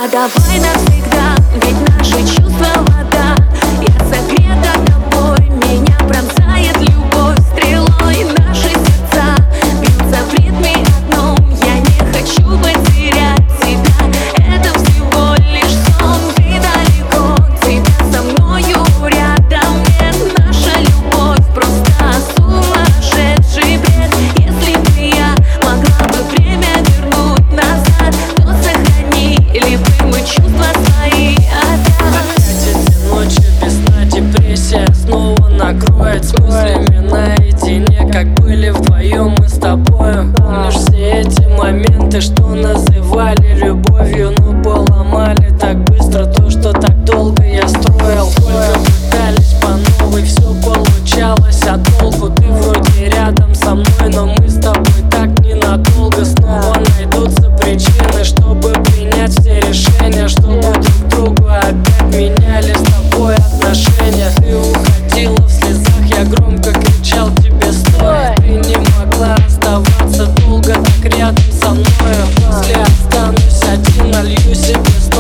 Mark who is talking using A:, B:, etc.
A: давай навсегда, ведь наши чувства вода. Я согрета тобой, меня пронзает любовь стрелой. Наши сердца бьются в ритме одном. Я не хочу потерять тебя, это всего лишь сон. Ты далеко, тебя со мною рядом нет. Наша любовь просто сумасшедший бред. Если бы я могла бы время вернуть назад, то сохранили бы мы чувства свои опять.
B: Эти ночи без сна, депрессия снова накроет. С мыслями наедине, как были вдвоем мы с тобою. Помнишь все эти моменты, что называли любовью, но поломали так быстро то, что так долго я строил. Сколько пытались по новой, все получалось, а толку? Ты вроде рядом со мной, но мы с тобой так ненадолго. Снова найдутся причины, чтобы принять все решения, чтобы друг другу опять меняли с тобой отношения. Ты уходила в слезах, я громко кричал тебе стой. Ты не могла оставаться долго так рядом со мною. Если останусь один, налью себе